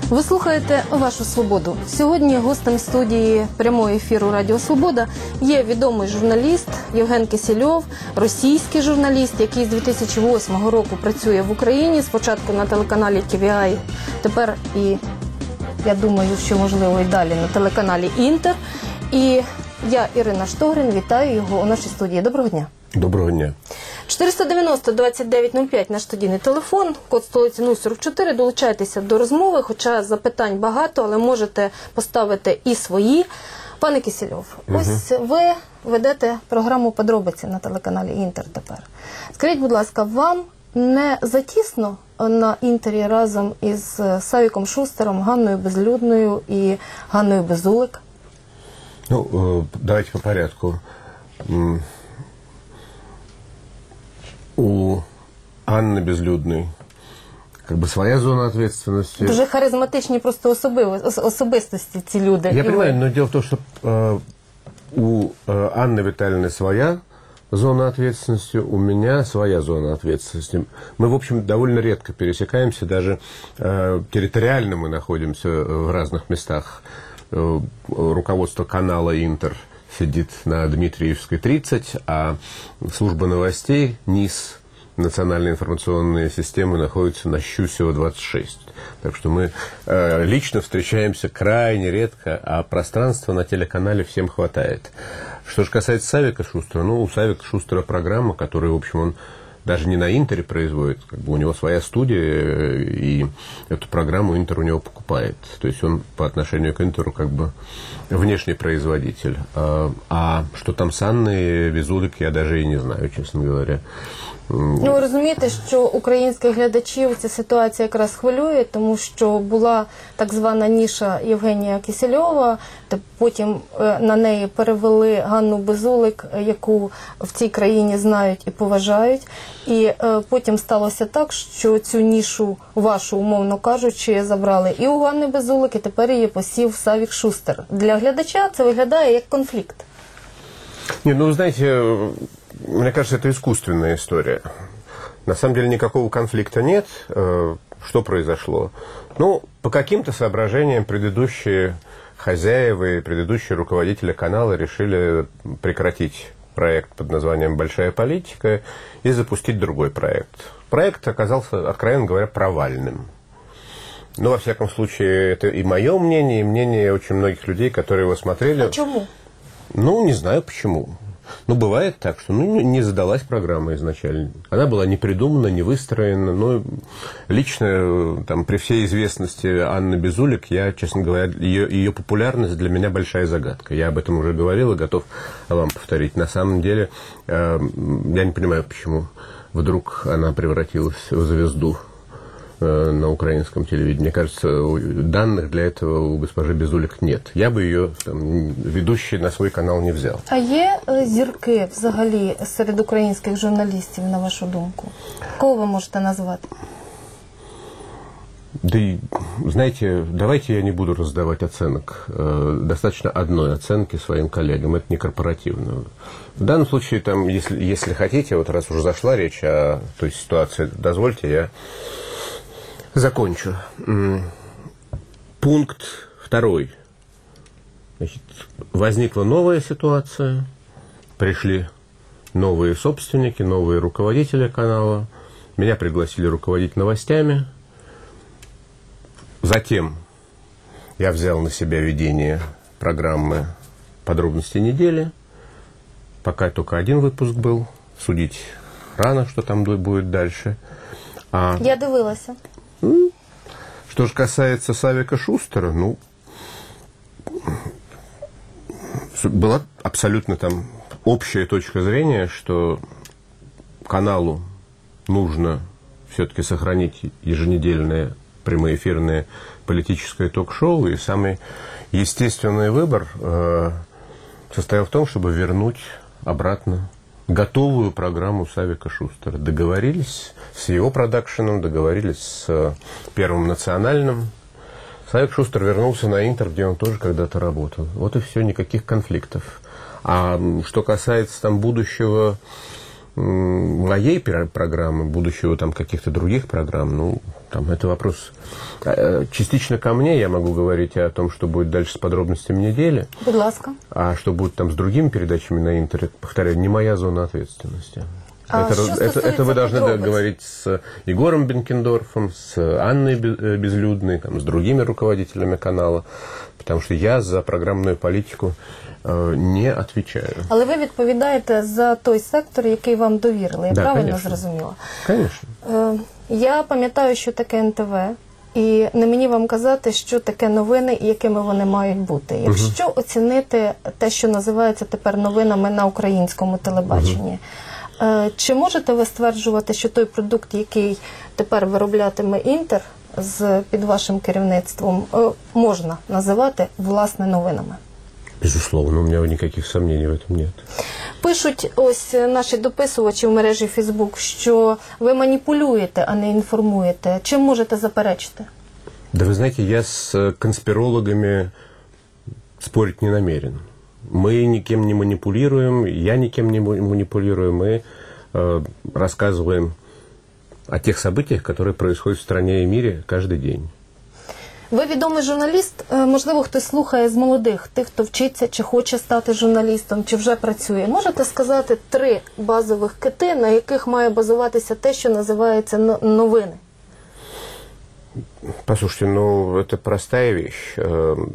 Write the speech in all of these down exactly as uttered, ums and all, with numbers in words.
Ви слухаєте «Вашу свободу». Сьогодні гостем студії прямого ефіру «Радіо Свобода» є відомий журналіст Євген Кисельов, російський журналіст, який з дві тисячі восьмого року працює в Україні, спочатку на телеканалі Ті Ві Ай, тепер і, я думаю, що можливо і далі на телеканалі Інтер. І я, Ірина Штогрин, вітаю його у нашій студії. Доброго дня. Доброго дня. чотириста дев'яносто двадцять дев'ять нуль п'ять наш студійний телефон, код столиці нуль сорок чотири. Долучайтеся до розмови, хоча запитань багато, але можете поставити і свої. Пане Кисельов, угу. Ось ви ведете програму «Подробиці» на телеканалі Інтер тепер. Скажіть, будь ласка, вам не затісно на Інтері разом із Савіком Шустером, Ганною Безлюдною і Ганною Безулик? Ну, давайте по порядку. У Анны Безлюдной как бы своя зона ответственности. Дуже харизматичні просто особи, особистості ці люди. Я понимаю, но дело в том, что э, у э, Анны Витальевны своя зона ответственности, у меня своя зона ответственности. Мы, в общем, довольно редко пересекаемся, даже э, территориально мы находимся в разных местах. Э, руководство канала «Интер» сидит на Дмитриевской тридцать, а служба новостей, НИС, национальные информационные системы, находится на Щусева двадцать шесть. Так что мы э, лично встречаемся крайне редко, а пространства на телеканале всем хватает. Что же касается Савика Шустера, ну, у Савика Шустера программа, которую, в общем, он даже не на Интере производит, как бы у него своя студия, и эту программу Интер у него покупает. То есть он по отношению к Интеру как бы внешний производитель. А, а что там с Анной Безулик, я даже и не знаю, честно говоря. Ну, ви розумієте, що українських глядачів ця ситуація якраз хвилює, тому що була так звана ніша Євгенія Кисельова, потім на неї перевели Ганну Безулик, яку в цій країні знають і поважають. І потім сталося так, що цю нішу вашу, умовно кажучи, забрали і у Ганни Безулик, і тепер її посів Савік Шустер. Для глядача це виглядає як конфлікт. Не, ну, знаете, мне кажется, это искусственная история. На самом деле никакого конфликта нет. Что произошло? Ну, по каким-то соображениям предыдущие хозяева и предыдущие руководители канала решили прекратить проект под названием «Большая политика» и запустить другой проект. Проект оказался, откровенно говоря, провальным. Ну, во всяком случае, это и мое мнение, и мнение очень многих людей, которые его смотрели. Почему? Ну, не знаю почему. Ну, бывает так, что ну, не задалась программа изначально. Она была не придумана, не выстроена. Но лично, там, при всей известности Анны Безулик, я, честно говоря, ее, ее популярность для меня большая загадка. Я об этом уже говорил и готов вам повторить. На самом деле, э, я не понимаю, почему вдруг она превратилась в звезду на украинском телевидении. Мне кажется, данных для этого у госпожи Безулик нет. Я бы ее там, ведущей на свой канал не взял. А є зірки взагалі серед українських журналістів, на вашу думку? Кого ви можете назвати? Да, знаете, давайте я не буду раздавать оценок. Достаточно одной оценки своим коллегам. Это не корпоративно. В данном случае, там, если, если хотите, вот раз уже зашла речь о той ситуации, дозвольте, я закончу. Пункт второй. Значит, возникла новая ситуация, пришли новые собственники, новые руководители канала. Меня пригласили руководить новостями. Затем я взял на себя ведение программы «Подробности недели». Пока только один выпуск был. Судить рано, что там будет дальше. А... Я дивилася. Что же касается Савика Шустера, ну, была абсолютно там общая точка зрения, что каналу нужно все-таки сохранить еженедельное прямоэфирное политическое ток-шоу, и самый естественный выбор э, состоял в том, чтобы вернуть обратно готовую программу Савика Шустера. Договорились с его продакшеном, договорились с Первым национальным. Савик Шустер вернулся на Интер, где он тоже когда-то работал. Вот и все, никаких конфликтов. А что касается там будущего моей программы, будущего там каких-то других программ, ну, там это вопрос частично ко мне, я могу говорить о том, что будет дальше с подробностями недели. Будь ласка. А что будет там с другими передачами на интернет, повторяю, не моя зона ответственности. А это, это, это вы должны подробностей? говорить с Егором Бенкендорфом, с Анной Безлюдной, там, с другими руководителями канала, потому что я за программную политику э, не отвечаю. Але ви відповідаєте за той сектор, який вам довірили, я Да, правильно конечно. зрозуміла? Конечно. Е, я пам'ятаю, що таке ен те ве, і не мені вам казати, що таке новини і якими вони мають бути. Якщо оцінити те, що називається тепер новинами на українському телебаченні, е, чи можете ви стверджувати, що той продукт, який тепер вироблятиме Інтер з під вашим керівництвом, е, можна називати власне новинами? Безусловно, у меня никаких сомнений в этом нет. Пишуть ось наші дописувачі в мережі Фейсбук, що ви маніпулюєте, а не інформуєте. Чим можете заперечити? Да вы знаете, я с конспирологами спорить не намерен. Мы никем не манипулируем, я никем не манипулирую. Мы э, рассказываем о тех событиях, которые происходят в стране и мире каждый день. Ви відомий журналіст, Е, можливо, хтось слухає з молодих, тих, хто вчиться, чи хоче стати журналістом, чи вже працює. Можете сказати три базових кити, на яких має базуватися те, що називається но- новини? Послушайте, ну, это простая вещь. Эм,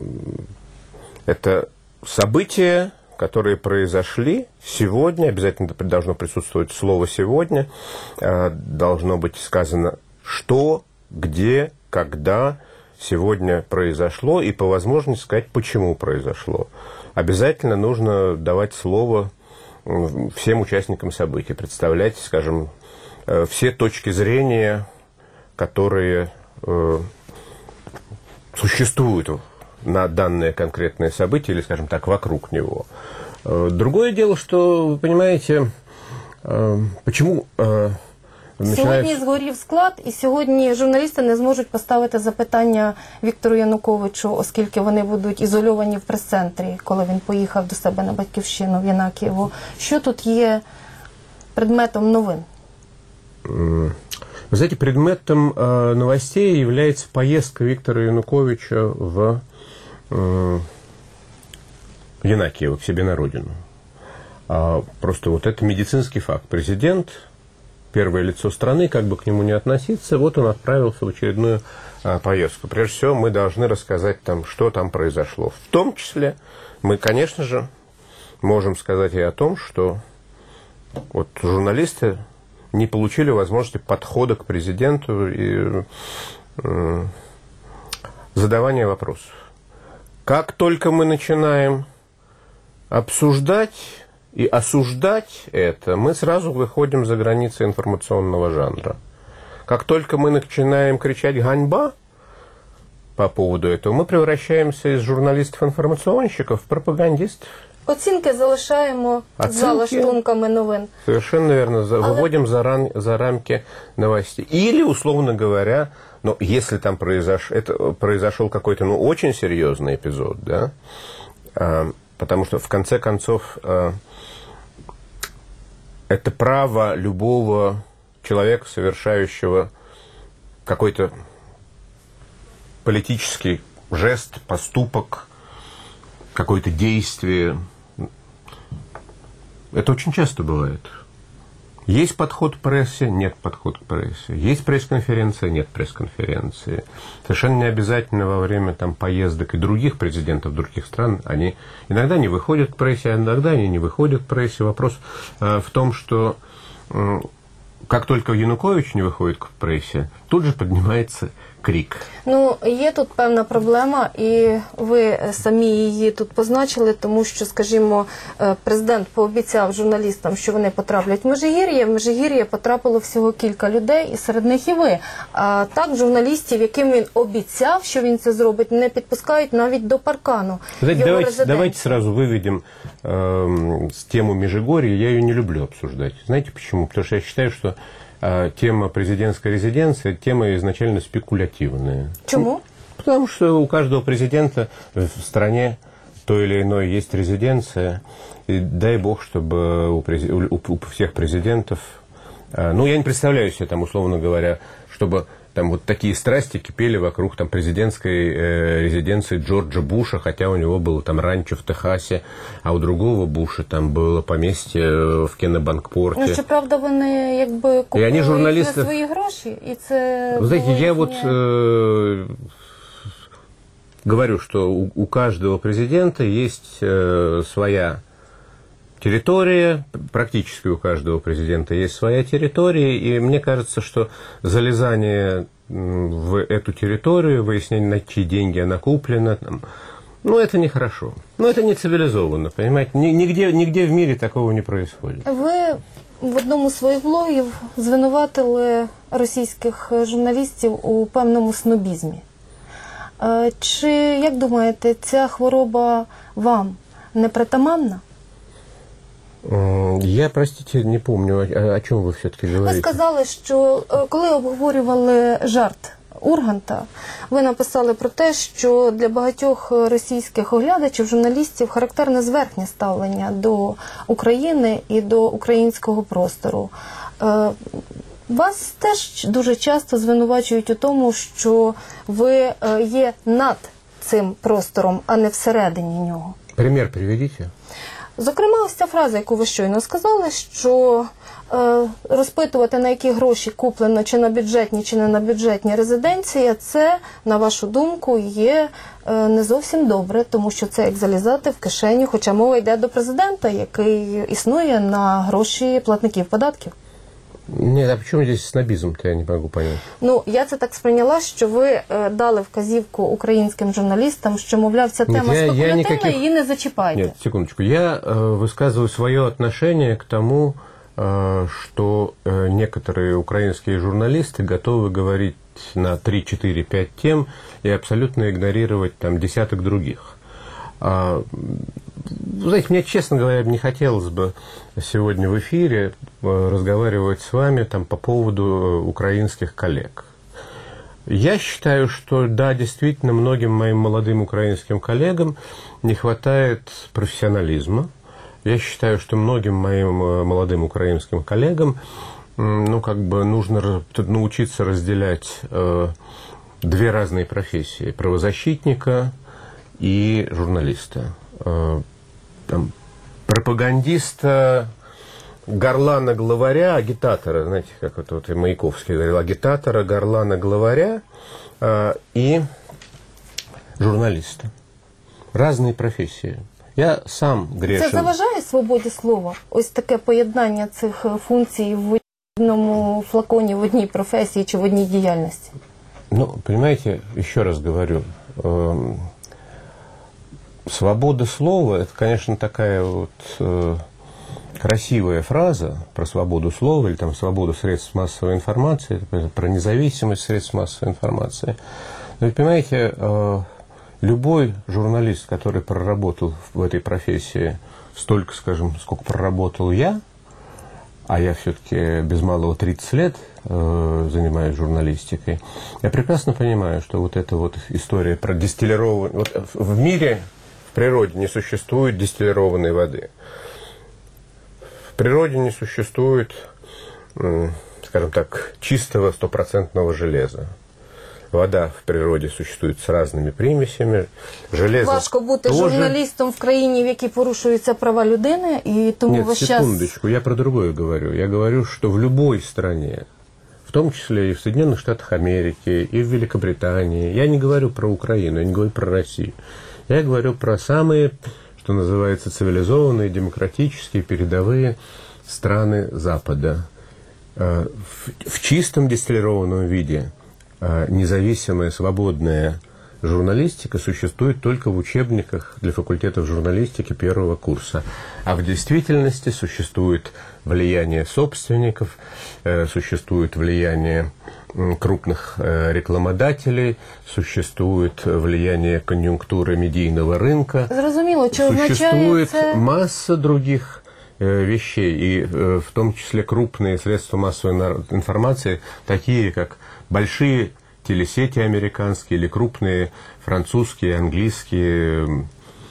Это события, которые произошли сегодня, обязательно должно присутствовать слово «сегодня», э, должно быть сказано, что, где, когда сегодня произошло, и по возможности сказать, почему произошло. Обязательно нужно давать слово м, всем участникам событий, представлять, скажем, э, все точки зрения, которые э, существуют на данное конкретное событие, или, скажем так, вокруг него. Э, Другое дело, что, вы понимаете, э, почему э, Сьогодні начинается... згорів склад, і сьогодні журналісти не зможуть поставити запитання Віктору Януковичу, оскільки вони будуть ізольовані в прес-центрі, коли він поїхав до себе на Батьківщину в Янакієво. Що тут є предметом новин? Вы знаете, предметом э, новостей является поездка Виктора Януковича в э, Янакиево, к себе на родину. А, просто вот это медицинский факт. Президент, первое лицо страны, как бы к нему не относиться, вот он отправился в очередную а, поездку. Прежде всего, мы должны рассказать там, что там произошло. В том числе, мы, конечно же, можем сказать и о том, что вот журналисты не получили возможности подхода к президенту и э, задавания вопросов. Как только мы начинаем обсуждать и осуждать это, мы сразу выходим за границы информационного жанра. Как только мы начинаем кричать «ганьба» по поводу этого, мы превращаемся из журналистов-информационщиков в пропагандистов. Оцінки залишаємо Оцінки? за лаштунками новин. Совершенно верно. За, Але- Выводим за, ран, за рамки новостей. Или, условно говоря, ну, если там произош, это, произошел какой-то ну, очень серьезный эпизод, да, а, потому что, в конце концов, а, это право любого человека, совершающего какой-то политический жест, поступок, какое-то действие. Это очень часто бывает. Есть подход к прессе, нет подхода к прессе. Есть пресс-конференция, нет пресс-конференции. Совершенно не обязательно во время там, поездок и других президентов других стран они иногда не выходят к прессе, а иногда они не выходят к прессе. Вопрос э, в том, что э, как только Янукович не выходит к прессе, тут же поднимается крик. Ну, є тут певна проблема, і ви самі її тут позначили, тому що, скажімо, е, президент пообіцяв журналістам, що вони потраплять в Межигір'я. В Межигір'я потрапило всього кілька людей, і серед них і ви. А так журналістів, яким він обіцяв, що він це зробить, не підпускають навіть до паркану. Знаете, його давайте, резиденції. давайте сразу выведем э, с тему Межигорья. Я ее не люблю обсуждать. Знаете почему? Потому что я считаю, что э, тема президентской резиденции – тема изначально спекулятивная. Чому? Потому что у каждого президента в стране той или иной есть резиденция. И дай бог, чтобы у, прези- у, у всех президентов... э, ну, я не представляю себе, там, условно говоря, чтобы там вот такие страсти кипели вокруг там, президентской э, резиденции Джорджа Буша, хотя у него было там ранчо в Техасе, а у другого Буша там было поместье в Кеннебанкпорте. Ну, щоправда, вони якби купили они їх журналісти- за свої гроші, і це Вы знаете, було я вот їхнє- э, говорю, что у, у каждого президента есть э, своя территория, практически у каждого президента есть своя территория, и мне кажется, что залезание м, в эту территорию, выяснение, на чьи деньги она куплена, там, ну, это нехорошо. Ну, это не цивилизованно, понимаете? Ни- Нигде, нигде в мире такого не происходит. Ви в одному з своїх блогів звинуватили російських журналістів у певному снобізмі. Е, Чи, як думаєте, ця хвороба вам не притаманна? М, Я, простите, не помню, о, о чем вы все-таки Ви говорите. сказали, що е, коли обговорювали жарт Урганта, ви написали про те, що для багатьох російських оглядачів, журналістів характерне зверхнє ставлення до України і до українського простору. Е, Вас теж дуже часто звинувачують у тому, що ви е, є над цим простором, а не всередині нього. Пример приведите. Зокрема, ось ця фраза, яку ви щойно сказали, що е, розпитувати, на які гроші куплено, чи на бюджетні, чи не на бюджетні резиденції, це, на вашу думку, є е, не зовсім добре, тому що це як залізати в кишеню, хоча мова йде до президента, який існує на гроші платників податків. Нет, а почему здесь снобизм-то, я не могу понять. Ну, я це так сприйняла, що ви е, дали вказівку українським журналістам, що, мовляв, ця Ні, тема я- я спекулятивна, ніяких- її не зачіпайте. Нет, секундочку. Я э, высказываю свое отношение к тому, э, что э, некоторые украинские журналисты готовы говорить на три, четыре, пять тем и абсолютно игнорировать там десяток других. А, вы знаете, мне, честно говоря, не хотелось бы сегодня в эфире э, разговаривать с вами там, по поводу э, украинских коллег. Я считаю, что да, действительно, многим моим молодым украинским коллегам не хватает профессионализма. Я считаю, что многим моим э, молодым украинским коллегам м, ну, как бы нужно ра- тут научиться разделять э, две разные профессии: правозащитника и журналиста. Э, там, пропагандиста, горлана главаря, агитатора, знаете, как вот, вот и Маяковский говорил, агитатора, горлана главаря э, и журналиста. Разные профессии. Я сам грешен. Це заважає свободі слова? Ось таке поєднання цих е, функцій в одному флаконі, в одній професії чи в одній діяльності? Ну, понимаете, еще раз говорю, эм, свобода слова – это, конечно, такая вот э, красивая фраза про свободу слова или там свободу средств массовой информации, это про независимость средств массовой информации. Но ведь, понимаете, э, любой журналист, который проработал в этой профессии столько, скажем, сколько проработал я, а я все-таки без малого тридцать лет э, занимаюсь журналистикой, я прекрасно понимаю, что вот эта вот история про дистиллированную... Вот в мире, в природе не существует дистиллированной воды. В природе не существует, м, скажем так, чистого стопроцентного железа. Вода в природе существует с разными примесями. Железо Важко бути тоже... журналістом в країні, в якій порушуються права людини, і тому Нет, весь час... секундочку, я про другое говорю. Я говорю, что в любой стране, в том числе и в Соединенных Штатах Америки, и в Великобритании, я не говорю про Украину, я не говорю про Россию, я говорю про самые, что называется, цивилизованные, демократические, передовые страны Запада. Э, В, в чистом дистиллированном виде э, независимая, свободная журналистика существует только в учебниках для факультетов журналистики первого курса. А в действительности существует влияние собственников, э, существует влияние м, крупных э, рекламодателей, существует влияние конъюнктуры медийного рынка. Зрозуміло, чи означає Существует це... масса других э, вещей, и э, в том числе крупные средства массовой нар- информации, такие как большие телесети американские или крупные французские, английские,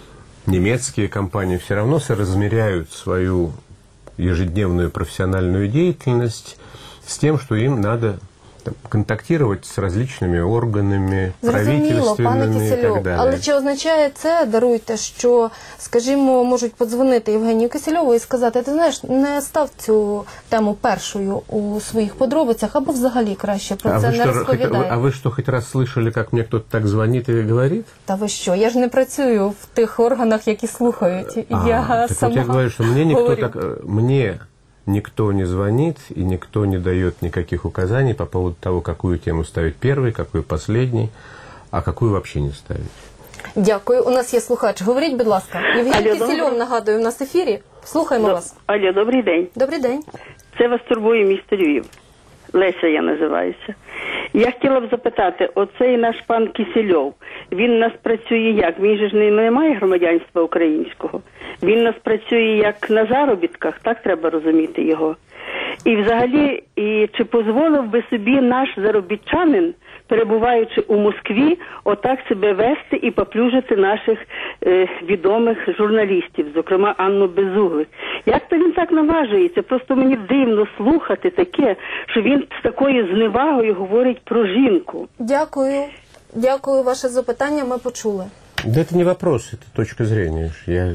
немецкие компании все равно соразмеряют свою ежедневную профессиональную деятельность с тем, что им надо там, контактировать з различними органами, Зрозуміло, пане правительственными и Кисельов, так далее. але чи означає це, даруйте, що, скажімо, можуть подзвонити Євгенію Кисельову і сказати, ти знаєш, не став цю тему першою у своїх подробицях, або взагалі краще про а це вы не что, розповідай. хоть- а вы что, хоть раз слышали, как мне кто-то так звонит и говорит? Та ви що, я ж не працюю в тих органах, які слухають. А, Я так сама вот я говорю, что мне никто говорю. так, э, мне никто не звонит и никто не дает никаких указаний по поводу того, какую тему ставить первой, какую последней, а какую вообще не ставить. Дякую. У нас є слухач. Говоріть, будь ласка. Євген Алло, Кисельов, доброго- нагадую, в нас в ефірі. Слухаємо До- вас. Алло, добрий день. Добрий день. Це вас турбує місто Львів. Леся я називаюся. Я хотіла б запитати, оцей наш пан Кисельов, він у нас працює як? Він же ж не, не має громадянства українського. Він у нас працює як на заробітках, так треба розуміти його. І взагалі, і чи дозволив би собі наш заробітчанин, перебуваючи у Москві, отак себе вести і поплюжити наших е, відомих журналістів, зокрема Анну Безуглих. Як то він так наважується? Просто мені дивно слухати таке, що він з такою зневагою говорить про жінку. Дякую. Дякую. Ваше запитання ми почули. Да это не вопрос, это точка зрения. Я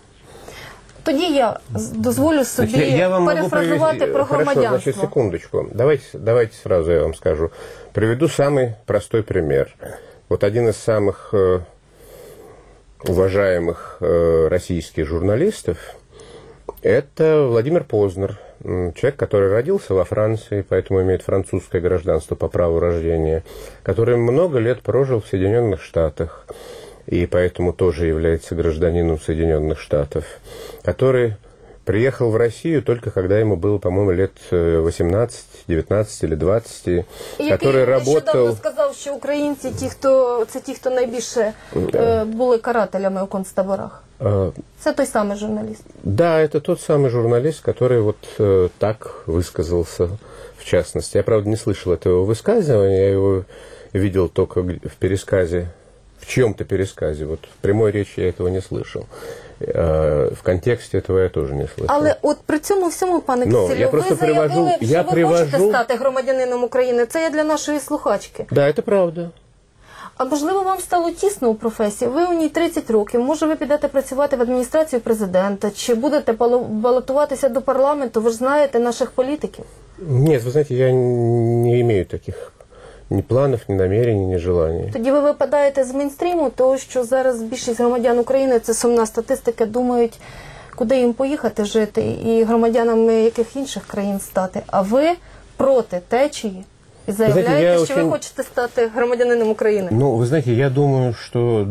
Тоді я з- дозволю собі Значит, я, я вам могу перефразувати привести- про Хорошо, значит, громадянство. секундочку. Давайте, давайте сразу я вам скажу. Приведу самый простой пример. Вот один из самых э, уважаемых э, российских журналистов – это Владимир Познер. М, Человек, который родился во Франции, поэтому имеет французское гражданство по праву рождения, который много лет прожил в Соединенных Штатах, и поэтому тоже является гражданином Соединенных Штатов, который приехал в Россию только когда ему было, по-моему, лет восемнадцать, девятнадцать или двадцать, Який который нещодавно работал... сказав, що українці ті, хто це ті, хто найбільше е, були карателями у концтаборах. э, Це той самий журналіст. Да, это тот самый журналист, который вот э, так высказался, в частности. Я, правда, не слышал этого высказывания, я его видел только г- в пересказе, в чьем-то пересказе. Вот в прямой речи я этого не слышал. Э, в контексте этого я тоже не слышал. Але от при цьому всьому, пане Ну, я Кисельов, просто ви заявили, привожу- що я ви привожу- хочете стати громадянином України. Це є для нашої слухачки. Да, это правда. А можливо, вам стало тісно у професії? Ви у ній тридцять років. Може, ви підете працювати в адміністрацію президента? Чи будете балу- балотуватися до парламенту? Ви ж знаєте наших політиків. Нет, вы знаете, я не имею таких ни планов, ни намерений, ни желаний. Тоді ви випадаєте з мейнстріму, того, що зараз більшість громадян України, це сумна статистика, думають, куди їм поїхати жити і громадянами яких інших країн стати. А ви проти течії і заявляєте, знаєте, я що очень- ви хочете стати громадянином України. Ну, вы знаете, я думаю, что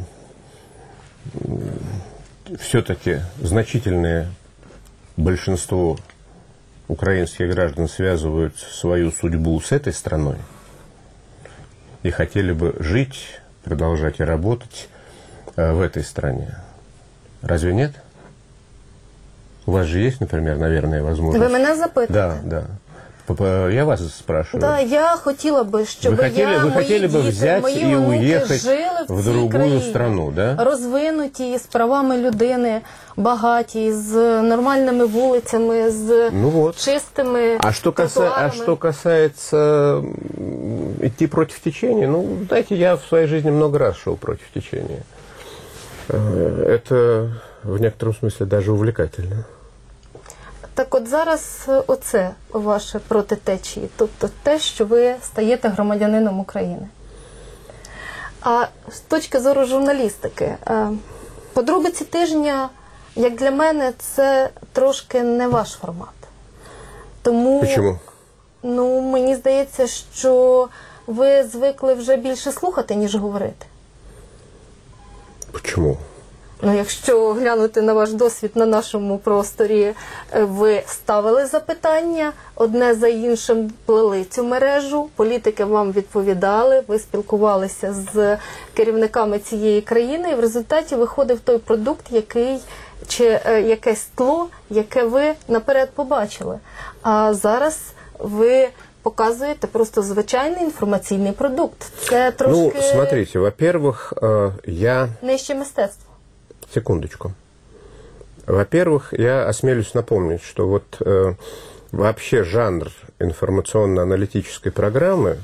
все-таки значительное большинство украинских граждан связывают свою судьбу с этой страной и хотели бы жить, продолжать и работать э, в этой стране. Разве нет? У вас же есть, например, наверное, возможность... Ви мене запитуєте? Да, да. П- п- Я вас спрашиваю. Да, я хотіла би, щоб Вы хотели, я, вы мої хотели бы діти, взять мої и онуки уехать жили в, в цій другую країні, страну, да? розвинуті, з правами людини, багаті, з нормальними вулицями, з Ну вот. чистими А что, каса... а тротуарами. что касается м, идти против течения, ну, знаете, я в своей жизни много раз шел против течения. Э, Это в некотором смысле даже увлекательно. Так от зараз е, оце ваше проти течії, тобто те, що ви стаєте громадянином України. А з точки зору журналістики, е, подробиці тижня, як для мене, це трошки не ваш формат. Тому, Почему? ну, мені здається, що ви звикли вже більше слухати, ніж говорити. Почему? Ну, якщо глянути на ваш досвід на нашому просторі, е, ви ставили запитання, одне за іншим плели цю мережу, політики вам відповідали, ви спілкувалися з керівниками цієї країни, і в результаті виходив той продукт, який, чи е, якесь тло, яке ви наперед побачили. А зараз ви показуєте просто звичайний інформаційний продукт. Це трошки Ну, смотрите, во-первых, э, я нижче мистецтво. секундочку. Во-первых, я осмелюсь напомнить, что вот э, вообще жанр информационно-аналитической программы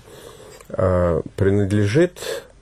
э, принадлежит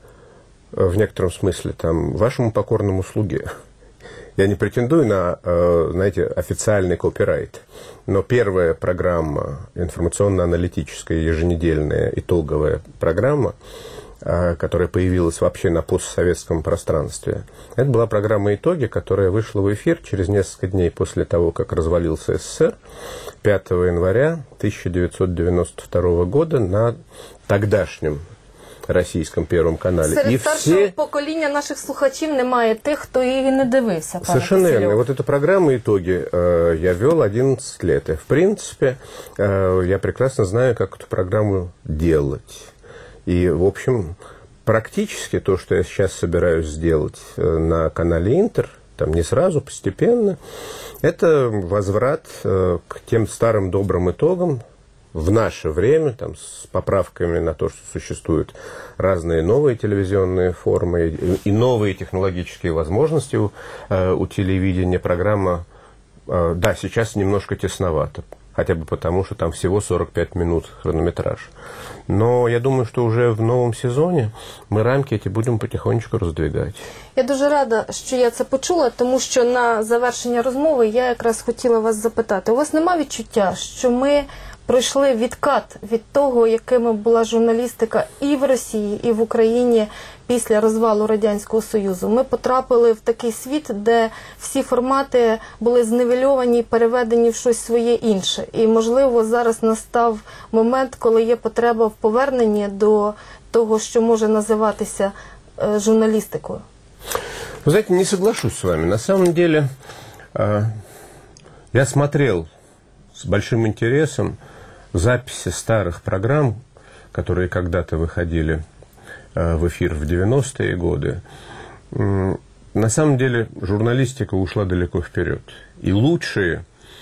э, в некотором смысле там, вашему покорному слуге. Я не претендую на, э, знаете, официальный копирайт, но первая программа, информационно-аналитическая, еженедельная, итоговая программа, э, которая появилась вообще на постсоветском пространстве, это была программа «Итоги», которая вышла в эфир через несколько дней после того, как развалился СССР, пятого января тысяча девятьсот девяносто второго года на тогдашнем Российском Первом канале. Серед И старшого все... покоління наших слухачів немає тих, хто її не дивився. Пане Совершенно верно. Кисельов. Вот эту программу «Итоги» э, я вел одиннадцать лет. И, в принципе, э, я прекрасно знаю, как эту программу делать. И, в общем, практически то, что я сейчас собираюсь сделать э, на канале «Интер», там не сразу, постепенно, это возврат э, к тем старым добрым итогам, в наше время, там, с поправками на то, что существуют разные новые телевизионные формы и, и новые технологические возможности у, э, у телевидения, программа, э, да, сейчас немножко тесновато, хотя бы потому, что там всего сорок пять минут хронометраж. Но я думаю, что уже в новом сезоне ми рамки эти будемо потихонечку роздвигати. Я дуже рада, що я це почула, тому що на завершення розмови я якраз хотіла вас запитати. У вас нема відчуття, що ми пройшли відкат від того, якими була журналістика і в Росії, і в Україні після розвалу Радянського Союзу? Ми потрапили в такий світ, де всі формати були зневельовані, переведені в щось своє інше. І, можливо, зараз настав момент, коли є потреба в поверненні до того, що може називатися е, журналістикою. Вы знаете, не соглашусь с вами. На самом деле, э, я смотрел с большим интересом записи старых программ, которые когда-то выходили э, в эфир в девяностые годы. М, на самом деле, журналистика ушла далеко вперед. И лучшие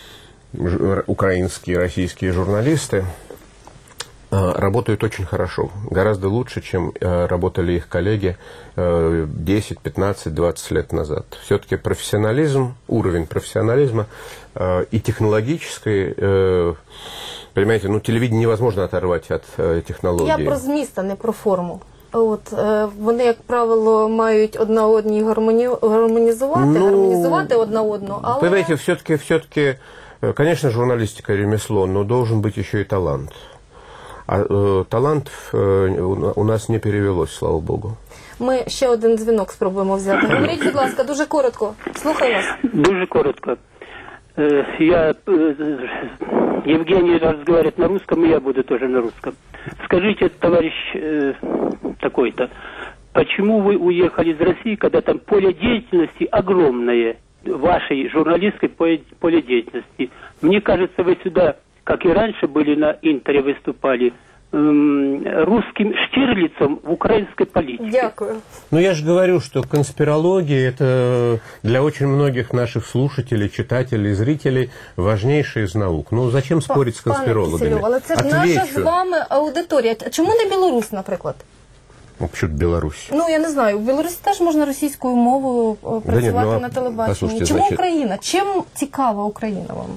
ж- украинские, российские журналисты э, работают очень хорошо. Гораздо лучше, чем э, работали их коллеги э, десять, пятнадцать, двадцать лет назад. Все-таки профессионализм, уровень профессионализма э, и технологической, э, понимаете, ну, телевидение невозможно оторвать от э, технологий. Я про зміст, а не про форму. От, е, вони, як правило, мають одна одній гармоні... гармонізувати, Ну, гармонізувати одна одну, але... Понимаете, все-таки, все-таки, э, конечно, журналистика ремесло, но должен быть еще и талант. А э, талант э, у у нас не перевелось, слава Богу. Ми ще один дзвінок спробуємо взяти. Говоріть, будь ласка, дуже коротко. Слухаю вас. Дуже коротко. Э, Я, э, Евгений разговаривает на русском, и я буду тоже на русском. Скажите, товарищ э, такой-то, почему вы уехали из России, когда там поле деятельности огромное, вашей журналистской поле поле деятельности? Мне кажется, вы сюда, как и раньше были на Интере, выступали эм, русским Штирлицем в украинской политике. Дякую. Ну, я же говорю, что конспирология – это для очень многих наших слушателей, читателей, зрителей важнейшая из наук. Ну, зачем спорить с Пане конспирологами? Кисельов, але це ж наша з Отвечу. вами аудиторія. Чому не білорус, наприклад? Ну, почему Беларусь? Ну, я не знаю, в Білорусі теж можна російською мовою е, працювати ну, а- на телебаченні. послушайте, Чому значить- Україна? Чим цікава Україна вам?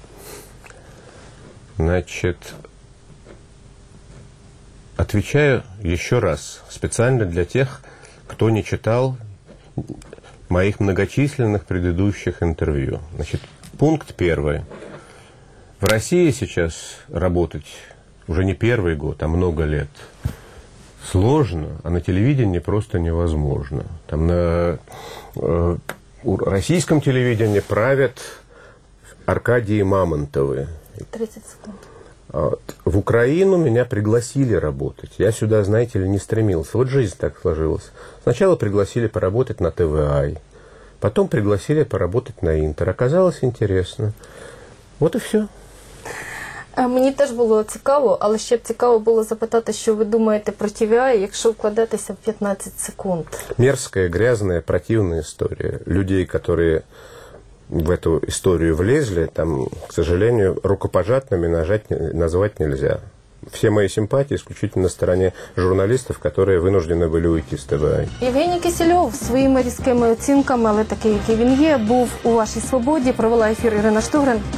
Значит, отвечаю еще раз, специально для тех, кто не читал моих многочисленных предыдущих интервью. Значит, пункт первый. В России сейчас работать уже не первый год, а много лет. Сложно, а на телевидении просто невозможно. Там на э, у российском телевидении правят Аркадии Мамонтовы. тридцять секунд. Вот. В Украину меня пригласили работать. Я сюда, знаете ли, не стремился. Вот жизнь так сложилась. Сначала пригласили поработать на ТВА, потом пригласили поработать на Интер. Оказалось интересно. Вот и все. Е, Мені теж було цікаво, але ще б цікаво було запитати, що ви думаєте про ті ві ай, якщо вкладетеся в п'ятнадцять секунд. Мерзкая, грязная, противная история. Людей, которые в эту историю влезли, там, к сожалению, рукопожатными нажать, назвать нельзя. все мои симпатии исключительно на стороне журналистов, которые вынуждены были уйти с ТВА. Євгеній Кисельов своїми різкими оцінками, але такий, який він є, був у вашій свободі. Провела ефір Ірина Штугрин.